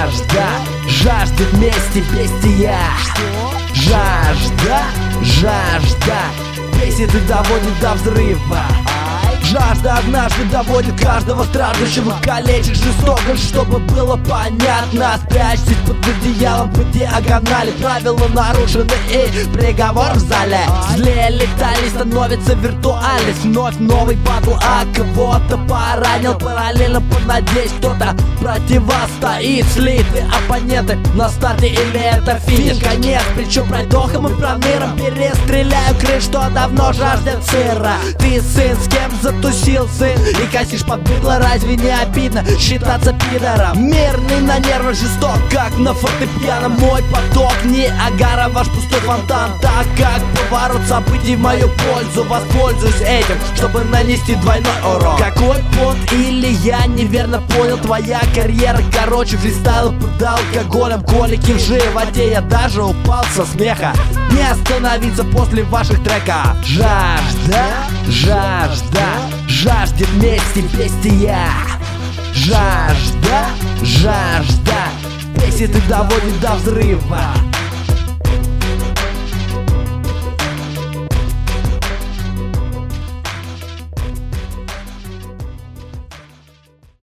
Жажда, жаждет мести бестия. Жажда, жажда бесит и доводит до взрыва. Жажда однажды доводит каждого страждущего, калечит жестоко, чтобы было понятно. Спрячьтесь под одеялом по диагонали, правила нарушены и приговор в зале. Злее летали, становится виртуальность. Вновь новый батл, а кого-то поранил. Параллельно понадеюсь, кто-то противостоит. Слиты оппоненты на старте или это финиш? Конец, причем пройдохом и проныром. Перестреляю крыш, что давно жаждет сыра. Ты сын, с кем затусил сын и косишь под быдло, разве не обидно считаться пидором? Мирный на нервах, жесток, как на фортепиано. Мой поток не агара, ваш пустой фонтан. Так как поворот событий в мою пользу, воспользуюсь этим, чтобы нанести двойной урон. Какой пот или я неверно понял? Твоя карьера короче фристайла под алкоголем. Колики в животе, я даже упал со смеха. Не остановиться после ваших треков. Жажда, жажда жаждет мести бестия. Жажда, жажда бесит и доводит до взрыва.